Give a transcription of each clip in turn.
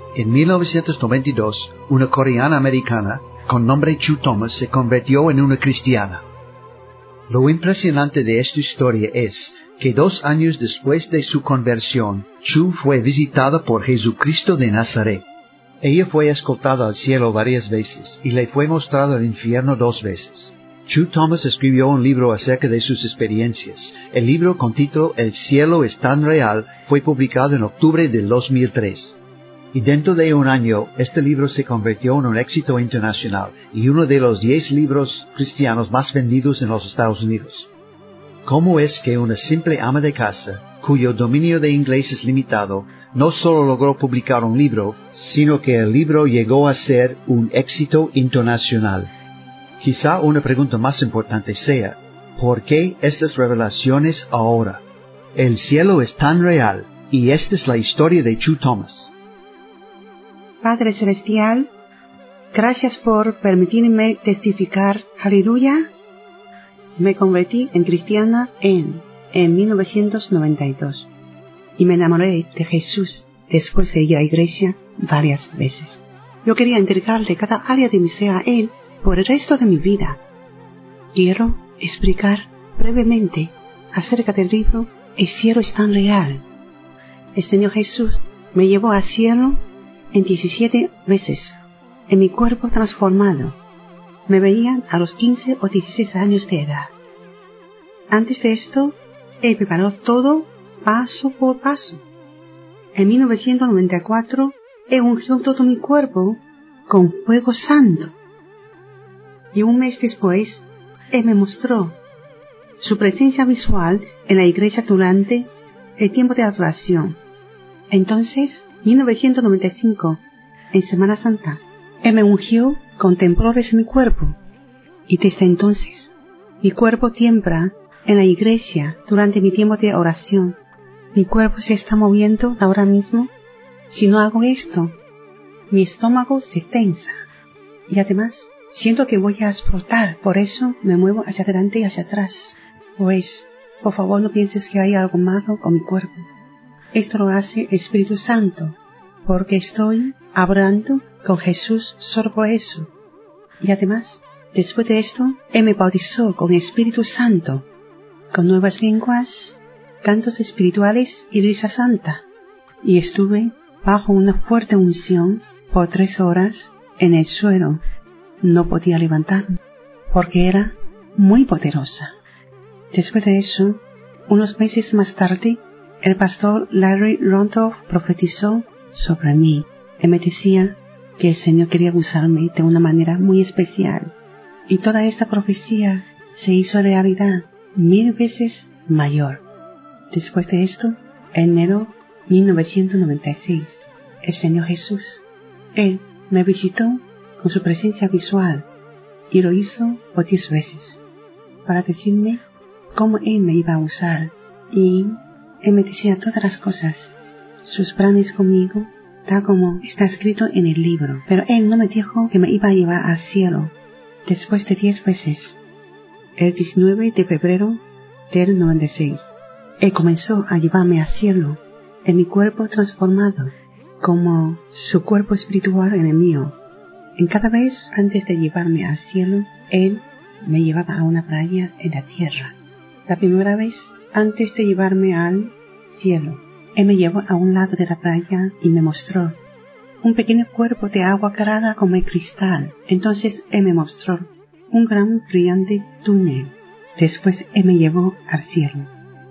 En 1992, una coreana americana con nombre Chu Thomas se convirtió en una cristiana. Lo impresionante de esta historia es que 2 años después de su conversión, Chu fue visitada por Jesucristo de Nazaret. Ella fue escoltada al cielo varias veces y le fue mostrado el infierno 2 veces. Chu Thomas escribió un libro acerca de sus experiencias. El libro con título El cielo es tan real fue publicado en octubre del 2003. Y dentro de 1 año, este libro se convirtió en un éxito internacional y uno de los 10 libros cristianos más vendidos en los Estados Unidos. ¿Cómo es que una simple ama de casa, cuyo dominio de inglés es limitado, no solo logró publicar un libro, sino que el libro llegó a ser un éxito internacional? Quizá una pregunta más importante sea, ¿por qué estas revelaciones ahora? El cielo es tan real, y esta es la historia de Chu Thomas. Padre Celestial, gracias por permitirme testificar. Aleluya. Me convertí en cristiana en 1992 y me enamoré de Jesús después de ir a la iglesia varias veces. Yo quería entregarle cada área de mi ser a Él por el resto de mi vida. Quiero explicar brevemente acerca del libro El cielo es tan real. El Señor Jesús me llevó al cielo en 17 veces, en mi cuerpo transformado. Me veían a los 15 o 16 años de edad. Antes de esto, Él preparó todo paso por paso. En 1994, Él ungió todo mi cuerpo con fuego santo. Y 1 mes después, Él me mostró su presencia visual en la iglesia durante el tiempo de adoración. Entonces, 1995, en Semana Santa, Él me ungió con temblores en mi cuerpo. Y desde entonces, mi cuerpo tiembla en la iglesia durante mi tiempo de oración. Mi cuerpo se está moviendo ahora mismo. Si no hago esto, mi estómago se tensa. Y además, siento que voy a explotar. Por eso me muevo hacia adelante y hacia atrás. Pues, por favor, no pienses que hay algo malo con mi cuerpo. Esto lo hace el Espíritu Santo, porque estoy hablando con Jesús solo por eso. Y además, después de esto, Él me bautizó con el Espíritu Santo, con nuevas lenguas, cantos espirituales y risa santa. Y estuve bajo una fuerte unción por 3 horas en el suelo. No podía levantarme, porque era muy poderosa. Después de eso, unos meses más tarde, el pastor Larry Ronto profetizó sobre mí. Él me decía que el Señor quería usarme de una manera muy especial. Y toda esta profecía se hizo realidad 1000 veces mayor. Después de esto, en enero 1996, el Señor Jesús, Él me visitó con su presencia visual y lo hizo por 10 veces para decirme cómo Él me iba a usar. Y Él me decía todas las cosas, sus planes conmigo, tal como está escrito en el libro. Pero Él no me dijo que me iba a llevar al cielo después de 10 veces. El 19 de febrero del 96, Él comenzó a llevarme al cielo en mi cuerpo transformado, como su cuerpo espiritual en el mío. En cada vez antes de llevarme al cielo, Él me llevaba a una playa en la tierra. La primera vez, antes de llevarme al cielo, Él me llevó a un lado de la playa y me mostró un pequeño cuerpo de agua clara como el cristal. Entonces Él me mostró un gran brillante túnel. Después Él me llevó al cielo.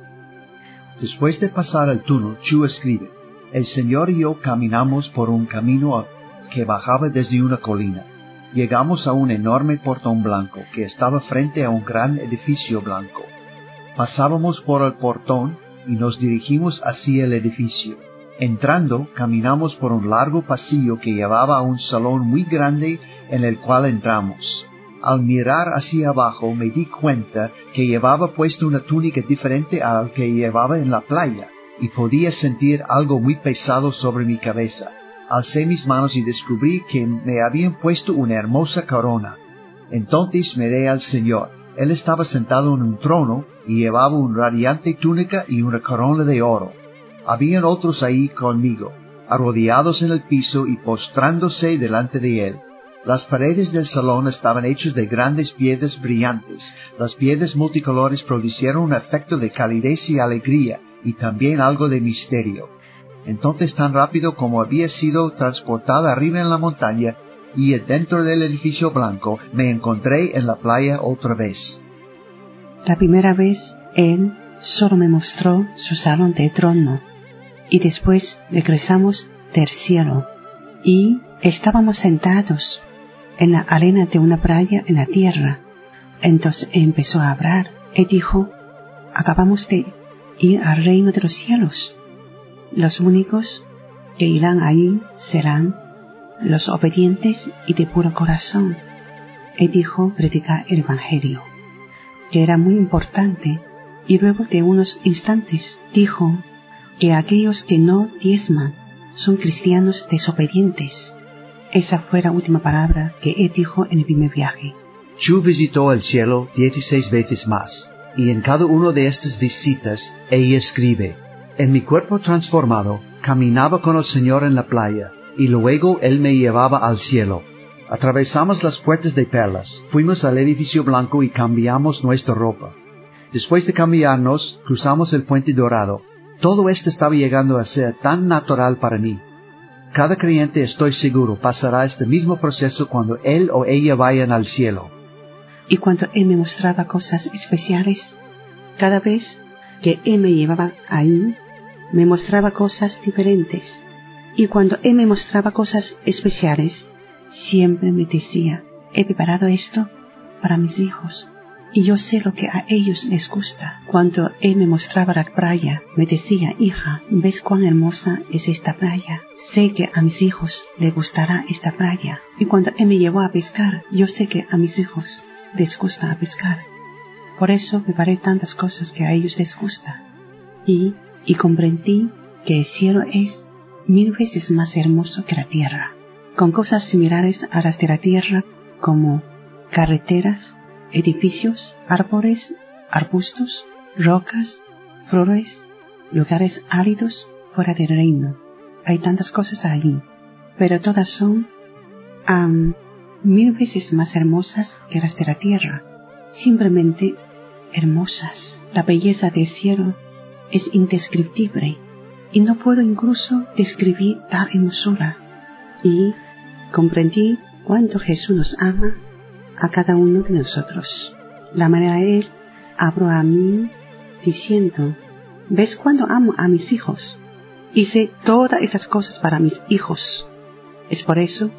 Después de pasar el túnel, Chu escribe, el Señor y yo caminamos por un camino que bajaba desde una colina. Llegamos a un enorme portón blanco que estaba frente a un gran edificio blanco. Pasábamos por el portón y nos dirigimos hacia el edificio. Entrando, caminamos por un largo pasillo que llevaba a un salón muy grande en el cual entramos. Al mirar hacia abajo me di cuenta que llevaba puesto una túnica diferente al que llevaba en la playa, y podía sentir algo muy pesado sobre mi cabeza. Alcé mis manos y descubrí que me habían puesto una hermosa corona. Entonces miré al Señor. Él estaba sentado en un trono y llevaba una radiante túnica y una corona de oro. Habían otros ahí conmigo. arrodillados en el piso y postrándose delante de él. Las paredes del salón estaban hechas de grandes piedras brillantes. Las piedras multicolores produjeron un efecto de calidez y alegría, y también algo de misterio. Entonces, tan rápido como había sido transportada arriba en la montaña, y dentro del edificio blanco, me encontré en la playa otra vez. La primera vez, él solo me mostró su salón de trono, y después regresamos del cielo, y estábamos sentados en la arena de una playa en la tierra. Entonces empezó a hablar y dijo: acabamos de ir al reino de los cielos. Los únicos que irán ahí serán los obedientes y de puro corazón. Y dijo predicar el Evangelio, que era muy importante, y luego de unos instantes dijo que aquellos que no diezman son cristianos desobedientes. Esa fue la última palabra que él dijo en el primer viaje. Chu visitó el cielo 16 veces más, y en cada una de estas visitas ella escribe: en mi cuerpo transformado, caminaba con el Señor en la playa, y luego Él me llevaba al cielo. Atravesamos las puertas de perlas, fuimos al edificio blanco y cambiamos nuestra ropa. Después de cambiarnos, cruzamos el puente dorado. Todo esto estaba llegando a ser tan natural para mí. Cada creyente, estoy seguro, pasará este mismo proceso cuando él o ella vayan al cielo. Y cuando él me mostraba cosas especiales, cada vez que él me llevaba ahí, me mostraba cosas diferentes. Y cuando él me mostraba cosas especiales, siempre me decía: he preparado esto para mis hijos, y yo sé lo que a ellos les gusta. Cuando él me mostraba la playa, me decía: hija, ¿ves cuán hermosa es esta playa? Sé que a mis hijos les gustará esta playa. Y cuando él me llevó a pescar, yo sé que a mis hijos les gusta pescar. Por eso preparé tantas cosas que a ellos les gusta. Y comprendí que el cielo es 1000 veces más hermoso que la tierra, con cosas similares a las de la tierra, como carreteras, edificios, árboles, arbustos, rocas, flores, lugares áridos fuera del reino. Hay tantas cosas ahí, pero todas son 1000 veces más hermosas que las de la tierra, simplemente hermosas. La belleza del cielo es indescriptible, y no puedo incluso describir tal hermosura. Y comprendí cuánto Jesús nos ama a cada uno de nosotros. La manera de Él habló a mí diciendo: ¿ves cuánto amo a mis hijos? Hice todas estas cosas para mis hijos. Es por eso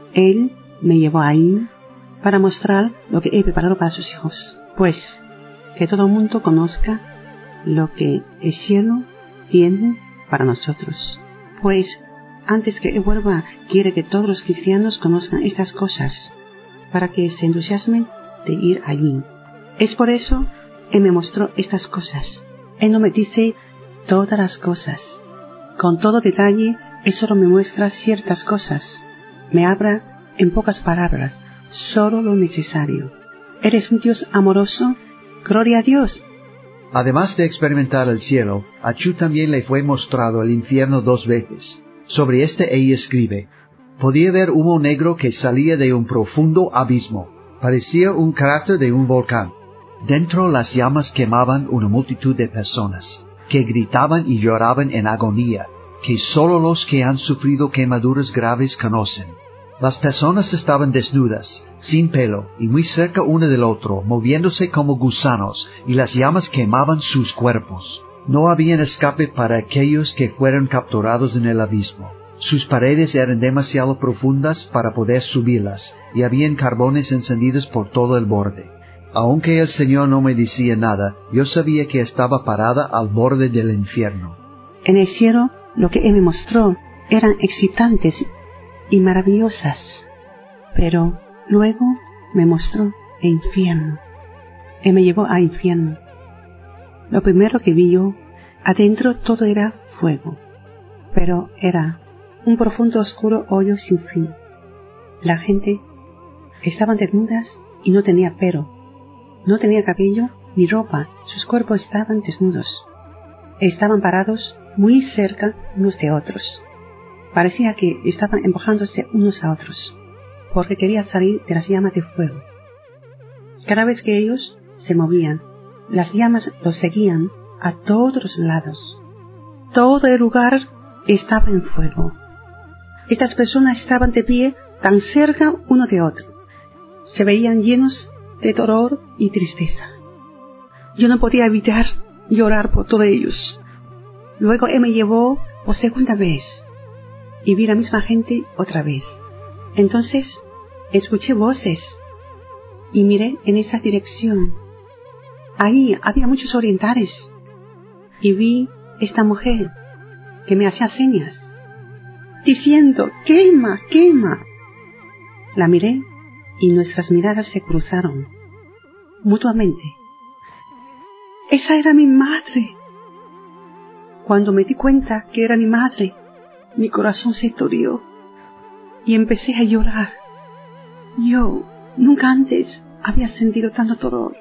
Él me llevó ahí, para mostrar lo que He preparado para sus hijos. Pues, que todo el mundo conozca lo que el cielo tiene para nosotros. Pues, antes que Él vuelva, quiere que todos los cristianos conozcan estas cosas, para que se entusiasmen de ir allí. Es por eso Él me mostró estas cosas. Él no me dice todas las cosas. Con todo detalle, Él solo me muestra ciertas cosas. Me habla en pocas palabras, solo lo necesario. ¿Eres un Dios amoroso? ¡Gloria a Dios! Además de experimentar el cielo, a Chu también le fue mostrado el infierno 2 veces. Sobre este ella escribe: podía ver humo negro que salía de un profundo abismo. Parecía un cráter de un volcán. Dentro las llamas quemaban una multitud de personas, que gritaban y lloraban en agonía, que solo los que han sufrido quemaduras graves conocen. Las personas estaban desnudas, sin pelo, y muy cerca uno del otro, moviéndose como gusanos, y las llamas quemaban sus cuerpos. No había escape para aquellos que fueron capturados en el abismo. Sus paredes eran demasiado profundas para poder subirlas, y habían carbones encendidos por todo el borde. Aunque el Señor no me decía nada, yo sabía que estaba parada al borde del infierno. En el cielo, lo que Él me mostró eran excitantes y maravillosas, pero luego me mostró el infierno. Él me llevó al infierno. Lo primero que vi yo, adentro todo era fuego, pero era un profundo oscuro hoyo sin fin. La gente estaban desnudas y no tenía pelo, no tenía cabello ni ropa, sus cuerpos estaban desnudos. Estaban parados muy cerca unos de otros. Parecía que estaban empujándose unos a otros, porque querían salir de las llamas de fuego. Cada vez que ellos se movían, las llamas los seguían a todos los lados. Todo el lugar estaba en fuego. Estas personas estaban de pie tan cerca uno de otro. Se veían llenos de dolor y tristeza. Yo no podía evitar llorar por todos ellos. Luego él me llevó por segunda vez y vi la misma gente otra vez. Entonces escuché voces y miré en esa dirección. Ahí había muchos orientales y vi esta mujer que me hacía señas, diciendo: «¡Quema, quema!». La miré y nuestras miradas se cruzaron mutuamente. Esa era mi madre. Cuando me di cuenta que era mi madre, mi corazón se dolió y empecé a llorar. Yo nunca antes había sentido tanto dolor,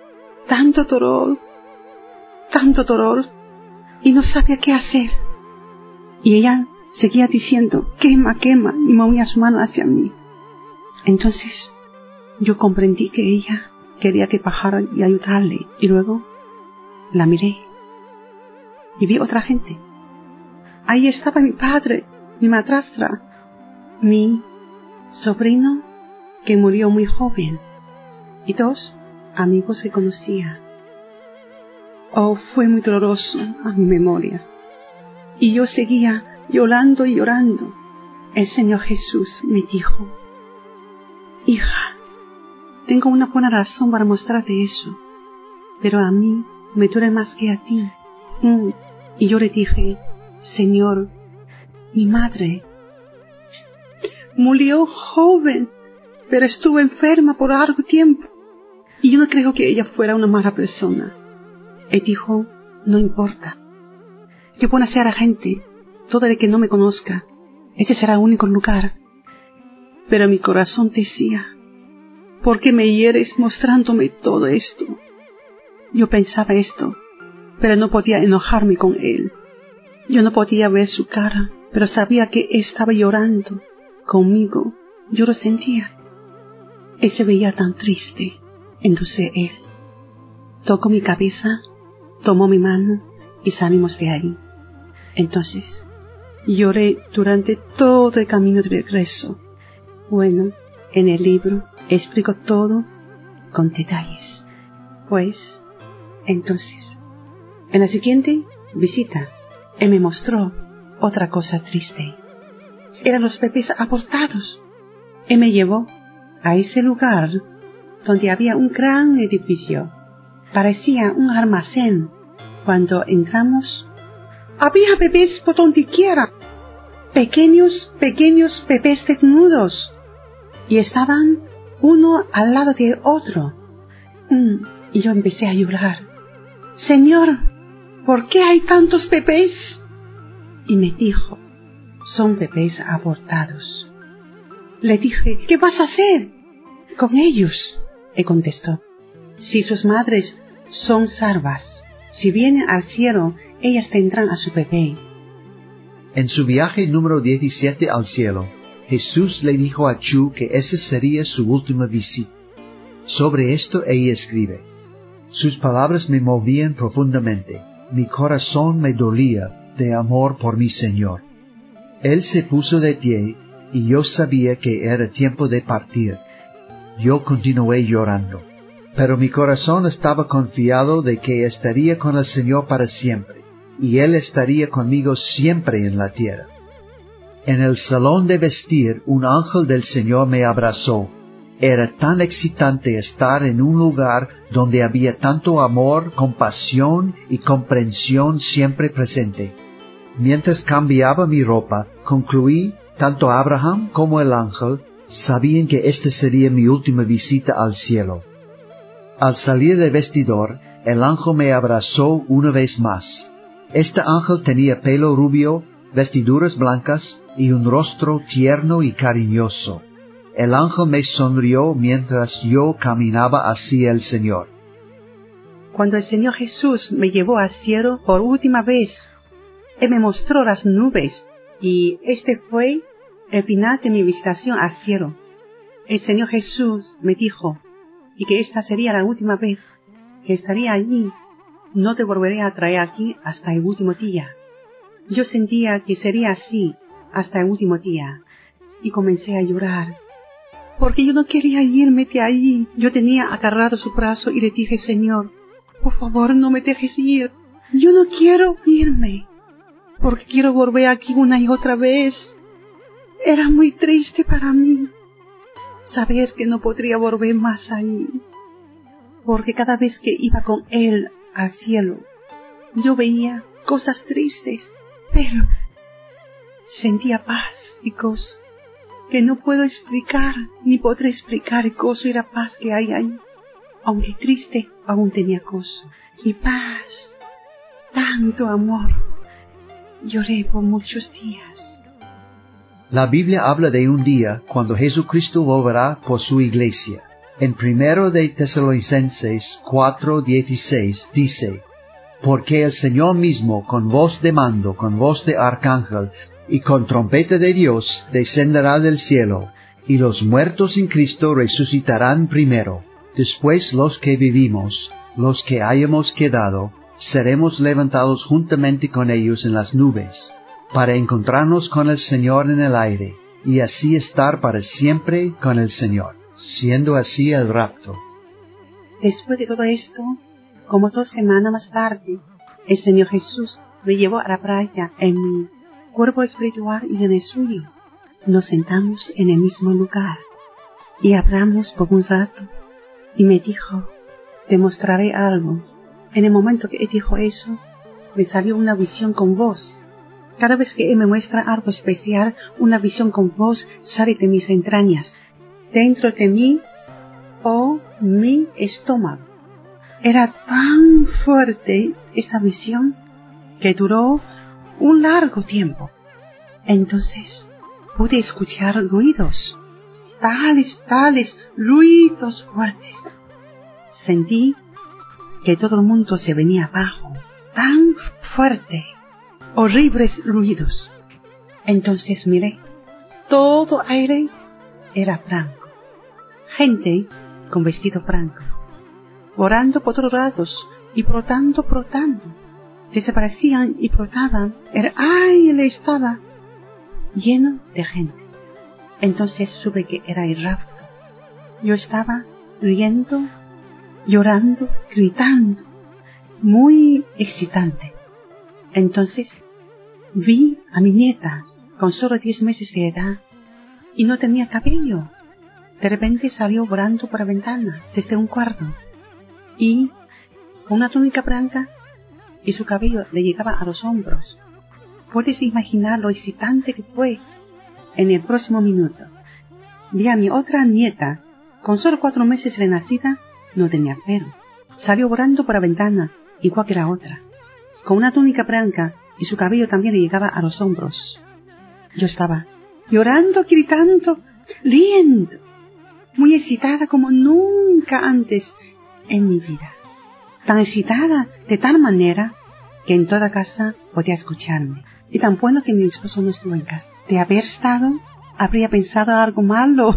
y no sabía qué hacer. Y ella seguía diciendo: «Quema, quema», y movía su mano hacia mí. Entonces yo comprendí que ella quería que bajara y ayudarle, y luego la miré y vi otra gente. Ahí estaba mi padre, mi madrastra, mi sobrino que murió muy joven y 2 amigos que conocía. Oh, fue muy doloroso a mi memoria. Y yo seguía llorando y llorando. El Señor Jesús me dijo: «Hija, tengo una buena razón para mostrarte eso, pero a mí me duele más que a ti». Y yo le dije: «Señor, mi madre murió joven, pero estuvo enferma por largo tiempo, y yo no creo que ella fuera una mala persona». Él dijo: «No importa. Qué buena sea la gente, todo el que no me conozca, ese será el único lugar». Pero mi corazón decía: «¿Por qué me hieres mostrándome todo esto?». Yo pensaba esto, pero no podía enojarme con él. Yo no podía ver su cara, pero sabía que estaba llorando conmigo. Yo lo sentía. Él se veía tan triste. Entonces él tocó mi cabeza, tomó mi mano y salimos de ahí. Entonces lloré durante todo el camino de regreso. Bueno, en el libro explico todo con detalles. Pues, entonces, en la siguiente visita, él me mostró otra cosa triste. Eran los bebés abortados. Él me llevó a ese lugar donde había un gran edificio. Parecía un almacén. Cuando entramos, había bebés por donde quiera. Pequeños bebés desnudos. Y estaban uno al lado de otro. Y yo empecé a llorar. «Señor, ¿por qué hay tantos bebés?». Y me dijo: «Son bebés abortados». Le dije: «¿Qué vas a hacer con ellos?». Él contestó: «Si sus madres son salvas, si vienen al cielo, ellas tendrán a su bebé». En su viaje número 17 al cielo, Jesús le dijo a Chu que esa sería su última visita. Sobre esto ella escribe: «Sus palabras me movían profundamente, mi corazón me dolía de amor por mi Señor». Él se puso de pie y yo sabía que era tiempo de partir. Yo continué llorando, pero mi corazón estaba confiado de que estaría con el Señor para siempre, y Él estaría conmigo siempre en la tierra. En el salón de vestir, un ángel del Señor me abrazó. Era tan excitante estar en un lugar donde había tanto amor, compasión y comprensión siempre presente. Mientras cambiaba mi ropa, concluí: tanto Abraham como el ángel sabían que esta sería mi última visita al cielo. Al salir del vestidor, el ángel me abrazó una vez más. Este ángel tenía pelo rubio, vestiduras blancas y un rostro tierno y cariñoso. El ángel me sonrió mientras yo caminaba hacia el Señor. Cuando el Señor Jesús me llevó al cielo por última vez, Él me mostró las nubes Y este fue el final de mi visitación al cielo. El Señor Jesús me dijo, y que esta sería la última vez que estaría allí. No te volveré a traer aquí hasta el último día. Yo sentía que sería así hasta el último día. Y comencé a llorar, porque yo no quería irme de ahí. Yo tenía agarrado su brazo y le dije, Señor, por favor no me dejes ir. Yo no quiero irme, porque quiero volver aquí una y otra vez. Era muy triste para mí saber que no podría volver más ahí, porque cada vez que iba con Él al cielo, yo veía cosas tristes, pero sentía paz y gozo que no puedo explicar, ni podré explicar el gozo y la paz que hay ahí. Aunque triste, aún tenía gozo y paz, tanto amor. Lloré por muchos días. La Biblia habla de un día cuando Jesucristo volverá por su iglesia. En 1 de Tesalonicenses 4:16 dice, porque el Señor mismo con voz de mando, con voz de arcángel y con trompeta de Dios descenderá del cielo, y los muertos en Cristo resucitarán primero. Después los que vivimos, los que hayamos quedado, seremos levantados juntamente con ellos en las nubes, para encontrarnos con el Señor en el aire, y así estar para siempre con el Señor, siendo así el rapto. Después de todo esto, como 2 semanas más tarde, el Señor Jesús me llevó a la playa en mi cuerpo espiritual y en el suyo. Nos sentamos en el mismo lugar y hablamos por un rato, y me dijo, te mostraré algo. En el momento que él dijo eso, me salió una visión con voz. Cada vez que él me muestra algo especial, una visión con voz sale de mis entrañas. Dentro de mí, mi estómago. Era tan fuerte esa visión que duró un largo tiempo. Entonces pude escuchar ruidos, tales ruidos fuertes. Sentí que todo el mundo se venía abajo, tan fuerte, horribles ruidos. Entonces miré, todo aire era blanco, gente con vestido blanco, volando por todos lados y brotando. Desaparecían y brotaban. El aire estaba lleno de gente. Entonces supe que era el rapto. Yo estaba riendo, llorando, gritando, muy excitante. Entonces vi a mi nieta con solo 10 meses de edad y no tenía cabello. De repente salió volando por la ventana desde un cuarto y con una túnica blanca y su cabello le llegaba a los hombros. Puedes imaginar lo excitante que fue. En el próximo minuto vi a mi otra nieta con solo 4 meses de nacida, no tenía pelo. Salió volando por la ventana igual que la otra, con una túnica blanca y su cabello también le llegaba a los hombros. Yo estaba llorando, gritando, riendo, muy excitada como nunca antes en mi vida. Tan excitada de tal manera que en toda casa podía escucharme. Y tan bueno que mi esposo no estuvo en casa. De haber estado, habría pensado algo malo.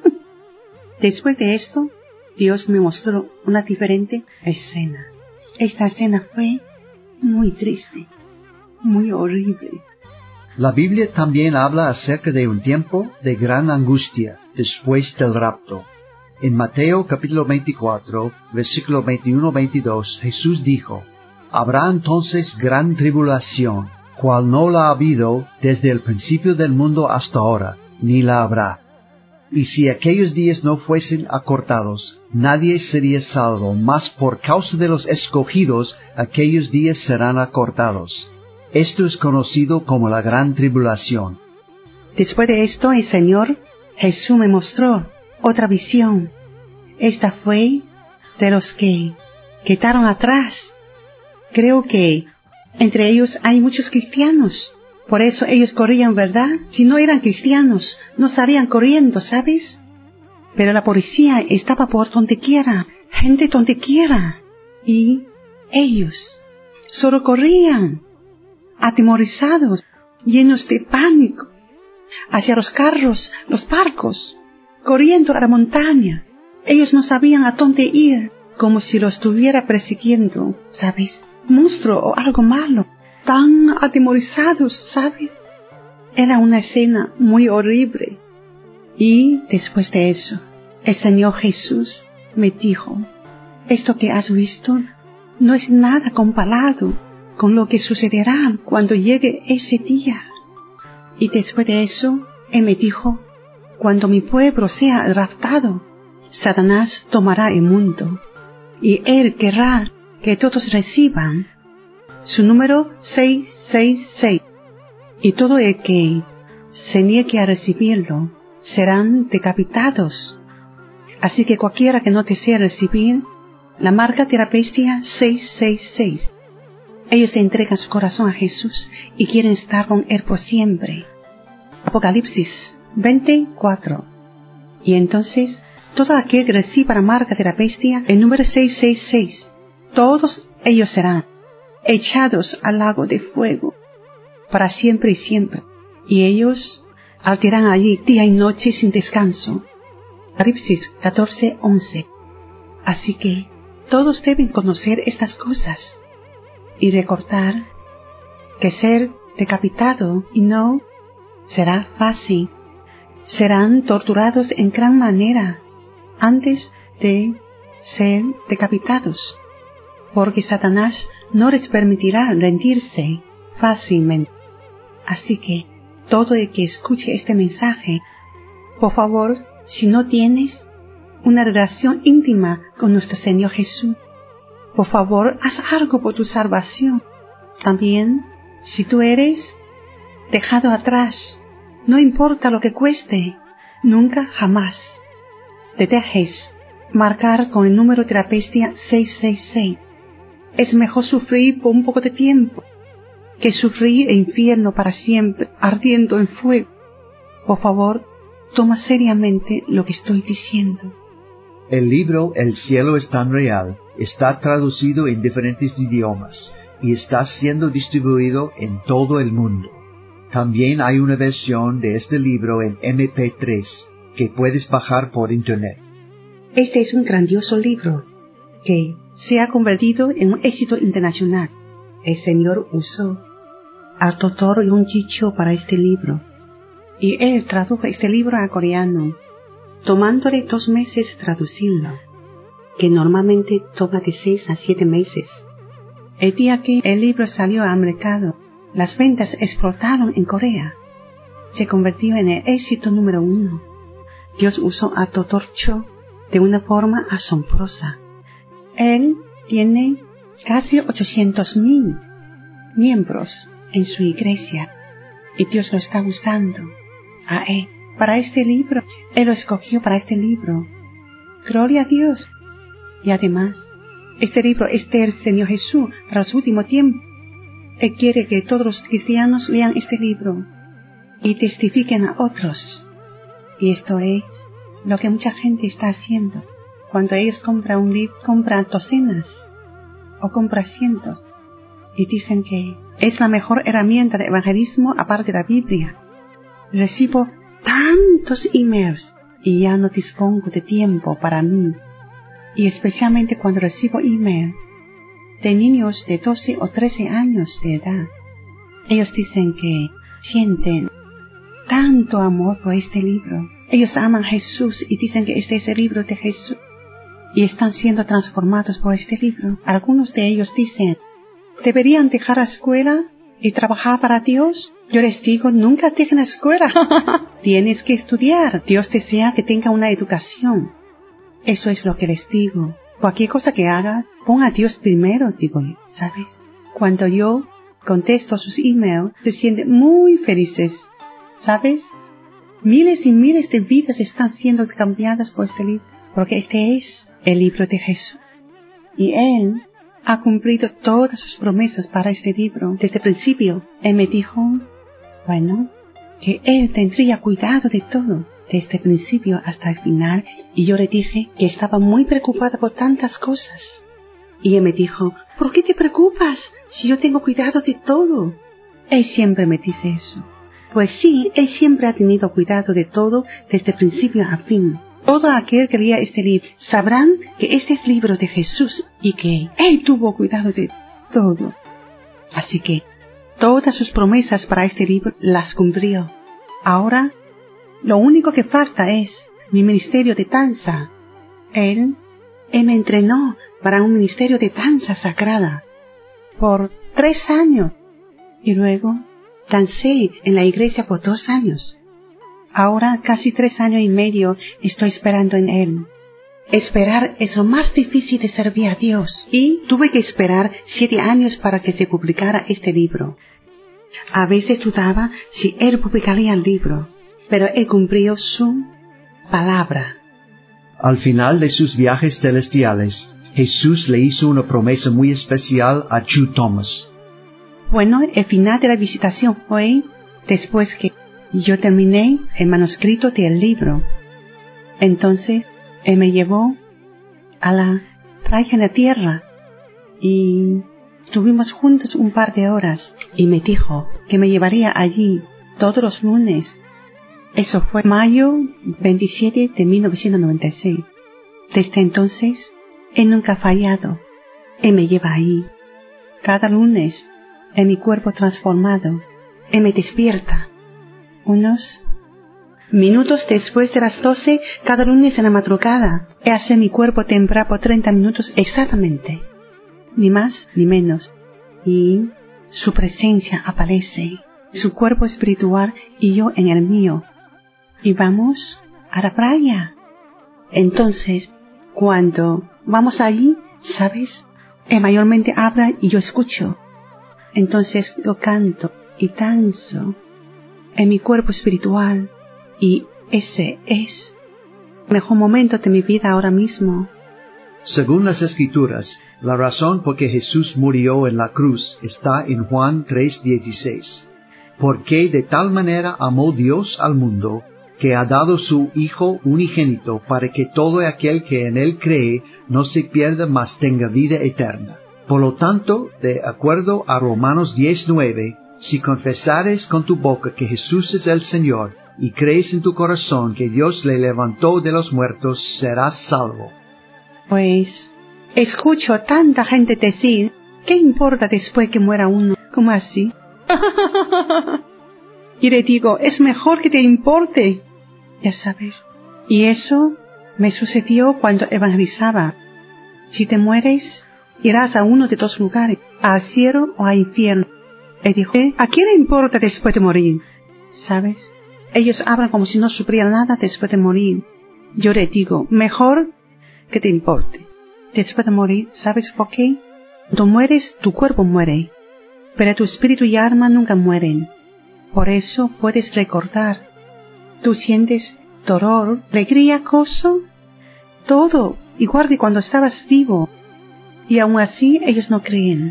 Después de esto, Dios me mostró una diferente escena. Esta escena fue muy triste, muy horrible. La Biblia también habla acerca de un tiempo de gran angustia después del rapto. En Mateo capítulo 24, versículo 21-22, Jesús dijo, habrá entonces gran tribulación, cual no la ha habido desde el principio del mundo hasta ahora, ni la habrá. Y si aquellos días no fuesen acortados, nadie sería salvo, mas por causa de los escogidos, aquellos días serán acortados. Esto es conocido como la gran tribulación. Después de esto, el Señor Jesús me mostró otra visión. Esta fue de los que quedaron atrás. Creo que entre ellos hay muchos cristianos. Por eso ellos corrían, ¿verdad? Si no eran cristianos, no estarían corriendo, ¿sabes? Pero la policía estaba por donde quiera, gente donde quiera. Y ellos solo corrían, atemorizados, llenos de pánico, hacia los carros, los barcos, corriendo a la montaña. Ellos no sabían a dónde ir, como si lo estuviera persiguiendo, ¿sabes? Monstruo o algo malo, tan atemorizados, ¿sabes? Era una escena muy horrible. Y después de eso, el Señor Jesús me dijo, esto que has visto no es nada comparado con lo que sucederá cuando llegue ese día. Y después de eso, Él me dijo, cuando mi pueblo sea raptado, Satanás tomará el mundo, y Él querrá que todos reciban su número 666, y todo el que se niegue a recibirlo serán decapitados. Así que cualquiera que no desee recibir la marca de la bestia 666, ellos entregan su corazón a Jesús y quieren estar con Él por siempre. Apocalipsis 24. Y entonces, todo aquel que reciba la marca de la bestia, el número 666, todos ellos serán echados al lago de fuego para siempre y siempre. Y ellos arderán allí día y noche sin descanso. Apocalipsis 14:11. Así que todos deben conocer estas cosas y recordar que ser decapitado y no será fácil. Serán torturados en gran manera antes de ser decapitados, porque Satanás no les permitirá rendirse fácilmente. Así que todo el que escuche este mensaje, por favor, si no tienes una relación íntima con nuestro Señor Jesús, por favor, haz algo por tu salvación. También, si tú eres dejado atrás, no importa lo que cueste, nunca jamás te dejes marcar con el número de la bestia 666. Es mejor sufrir por un poco de tiempo que sufrir el infierno para siempre, ardiendo en fuego. Por favor, toma seriamente lo que estoy diciendo. El libro El cielo es tan real está traducido en diferentes idiomas y está siendo distribuido en todo el mundo. También hay una versión de este libro en MP3 que puedes bajar por internet. Este es un grandioso libro que se ha convertido en un éxito internacional. El Señor usó al Dr. Yonggi Cho para este libro, y Él tradujo este libro a coreano, tomándole 2 meses traducirlo, que normalmente toma de 6 a 7 meses. El día que el libro salió al mercado, las ventas explotaron en Corea. Se convirtió en el éxito número 1. Dios usó a Dr. Cho de una forma asombrosa. Él tiene casi 800,000 miembros en su iglesia, y Dios lo está usando a Él para este libro. Él lo escogió para este libro. Gloria a Dios. Y además, este libro es del Señor Jesús para su último tiempo. Él quiere que todos los cristianos lean este libro y testifiquen a otros. Y esto es lo que mucha gente está haciendo. Cuando ellos compran un libro, compran docenas o compran cientos y dicen que es la mejor herramienta de evangelismo aparte de la Biblia. Recibo tantos emails y ya no dispongo de tiempo para mí. Y especialmente cuando recibo email de niños de 12 o 13 años de edad. Ellos dicen que sienten tanto amor por este libro. Ellos aman a Jesús y dicen que este es el libro de Jesús. Y están siendo transformados por este libro. Algunos de ellos dicen, ¿deberían dejar la escuela y trabajar para Dios? Yo les digo, nunca dejen la escuela. Tienes que estudiar. Dios desea que tenga una educación. Eso es lo que les digo. Cualquier cosa que haga, pon a Dios primero, digo yo, ¿sabes? Cuando yo contesto sus emails, se sienten muy felices, ¿sabes? Miles y miles de vidas están siendo cambiadas por este libro, porque este es el libro de Jesús. Y Él ha cumplido todas sus promesas para este libro. Desde el principio, Él me dijo, bueno, que Él tendría cuidado de todo, desde el principio hasta el final. Y yo le dije que estaba muy preocupada por tantas cosas. Y Él me dijo, ¿por qué te preocupas si yo tengo cuidado de todo? Él siempre me dice eso. Pues sí, Él siempre ha tenido cuidado de todo desde principio a fin. Todo aquel que lea este libro sabrán que este es libro de Jesús y que Él tuvo cuidado de todo. Así que todas sus promesas para este libro las cumplió. Ahora, lo único que falta es mi ministerio de danza. Él me entrenó para un ministerio de danza sagrada por 3 años y luego dancé en la iglesia por 2 años. Ahora, casi 3 años y medio, estoy esperando en Él. Esperar es lo más difícil de servir a Dios. Y tuve que esperar 7 años para que se publicara este libro. A veces dudaba si Él publicaría el libro, pero Él cumplió su palabra. Al final de sus viajes celestiales, Jesús le hizo una promesa muy especial a Chu Thomas. Bueno, el final de la visitación fue después que yo terminé el manuscrito del libro. Entonces, Él me llevó a la playa en la tierra y estuvimos juntos un par de horas y me dijo que me llevaría allí todos los lunes. Eso fue mayo 27 de 1996. Desde entonces, Él nunca ha fallado. Él me lleva ahí. Cada lunes, en mi cuerpo transformado, Él me despierta. Unos minutos después de las 12, cada lunes en la madrugada, Él hace mi cuerpo temblar por 30 minutos exactamente. Ni más ni menos. Y su presencia aparece, su cuerpo espiritual y yo en el mío. Y vamos a la playa. Entonces, cuando vamos allí, ¿sabes? Él mayormente habla y yo escucho. Entonces yo canto y danzo en mi cuerpo espiritual. Y ese es el mejor momento de mi vida ahora mismo. Según las Escrituras, la razón por que Jesús murió en la cruz está en Juan 3:16. Porque de tal manera amó Dios al mundo, que ha dado su Hijo unigénito para que todo aquel que en Él cree no se pierda, mas tenga vida eterna. Por lo tanto, de acuerdo a Romanos 10:9, si confesares con tu boca que Jesús es el Señor, y crees en tu corazón que Dios le levantó de los muertos, serás salvo. Pues, escucho a tanta gente decir, ¿qué importa después que muera uno? ¿Cómo así? Y le digo, es mejor que te importe. Ya sabes. Y eso me sucedió cuando evangelizaba. Si te mueres, irás a uno de 2 lugares, al cielo o al infierno. Él dijo, ¿a quién le importa después de morir? ¿Sabes? Ellos hablan como si no supieran nada después de morir. Yo le digo, mejor que te importe. Después de morir, ¿sabes por qué? Cuando mueres, tu cuerpo muere, pero tu espíritu y alma nunca mueren. Por eso puedes recordar. Tú sientes dolor, alegría, gozo, todo, igual que cuando estabas vivo. Y aún así ellos no creen.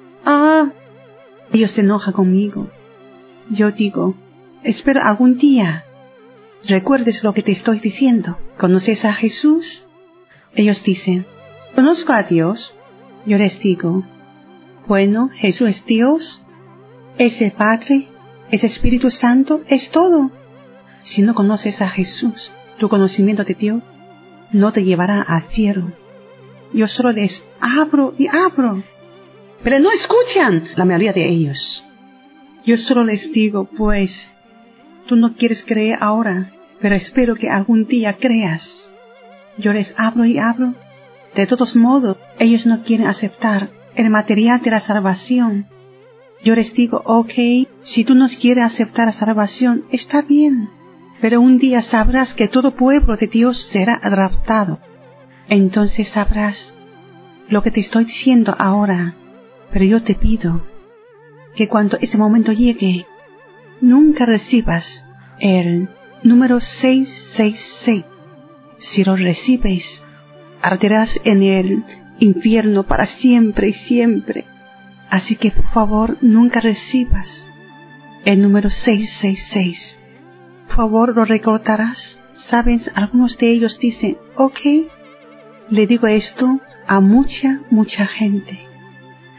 Ellos se enojan conmigo. Yo digo, espero algún día recuerdes lo que te estoy diciendo. ¿Conoces a Jesús? Ellos dicen, ¿conozco a Dios? Yo les digo, bueno, Jesús es Dios, es el Padre, es Espíritu Santo, es todo. Si no conoces a Jesús, tu conocimiento de Dios no te llevará al cielo. Yo solo les abro y abro, pero no escuchan la mayoría de ellos. Yo solo les digo, pues, tú no quieres creer ahora, pero espero que algún día creas. Yo les abro y abro. De todos modos, ellos no quieren aceptar el material de la salvación. Yo les digo, ok, si tú no quieres aceptar la salvación, está bien. Pero un día sabrás que todo pueblo de Dios será adoptado. Entonces sabrás lo que te estoy diciendo ahora. Pero yo te pido que cuando ese momento llegue, nunca recibas el número 666. Si lo recibes, arderás en el infierno para siempre y siempre. Así que por favor, nunca recibas el número 666. Por favor, lo recordarás. ¿Sabes? Algunos de ellos dicen, ok. Le digo esto a mucha gente.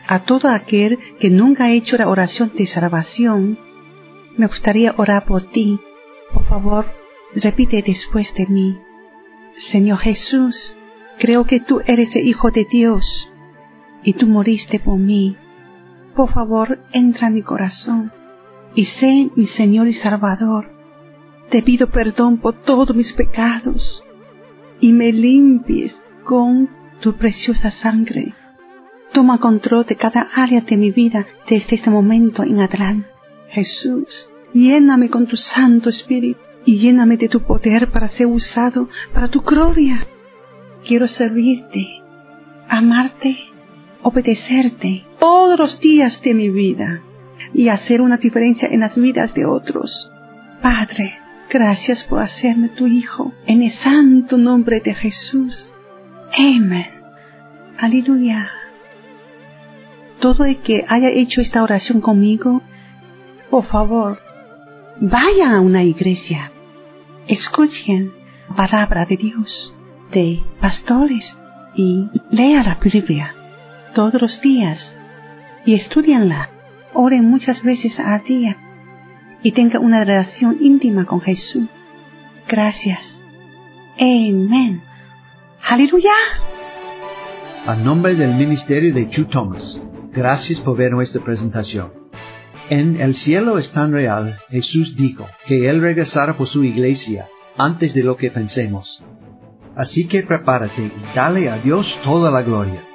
A todo aquel que nunca ha hecho la oración de salvación, me gustaría orar por ti. Por favor, repite después de mí. Señor Jesús, creo que tú eres el Hijo de Dios y tú moriste por mí. Por favor, entra en mi corazón y sé mi Señor y Salvador. Te pido perdón por todos mis pecados y me limpies con tu preciosa sangre. Toma control de cada área de mi vida desde este momento en adelante. Jesús, lléname con tu Santo Espíritu y lléname de tu poder para ser usado para tu gloria. Quiero servirte, amarte, obedecerte todos los días de mi vida y hacer una diferencia en las vidas de otros. Padre, gracias por hacerme tu Hijo, en el santo nombre de Jesús. Amén. Aleluya. Todo el que haya hecho esta oración conmigo, por favor, vayan a una iglesia, escuchen la palabra de Dios, de pastores, y lean la Biblia todos los días, y estudianla, oren muchas veces al día, y tengan una relación íntima con Jesús. Gracias. Amén. Aleluya. A nombre del ministerio de Chu Thomas, gracias por ver nuestra presentación. En El cielo es tan real, Jesús dijo que Él regresará por su iglesia antes de lo que pensemos. Así que prepárate y dale a Dios toda la gloria.